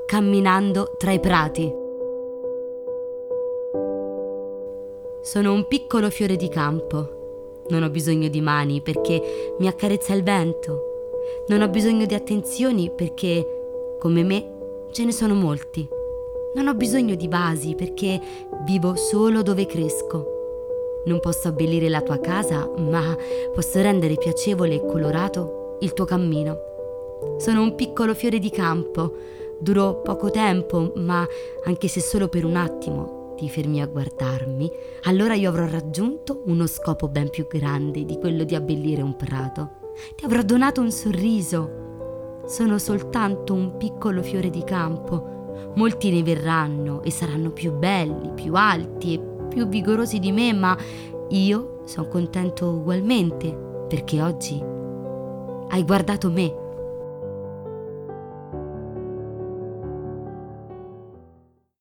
camminando tra i prati. Sono un piccolo fiore di campo. Non ho bisogno di mani perché mi accarezza il vento. Non ho bisogno di attenzioni perché, come me, ce ne sono molti. Non ho bisogno di vasi perché vivo solo dove cresco. Non posso abbellire la tua casa, ma posso rendere piacevole e colorato il tuo cammino. Sono un piccolo fiore di campo. Duro poco tempo, ma anche se solo per un attimo ti fermi a guardarmi, allora io avrò raggiunto uno scopo ben più grande di quello di abbellire un prato. Ti avrò donato un sorriso. Sono soltanto un piccolo fiore di campo. Molti ne verranno e saranno più belli, più alti e più vigorosi di me, ma io sono contento ugualmente perché oggi hai guardato me.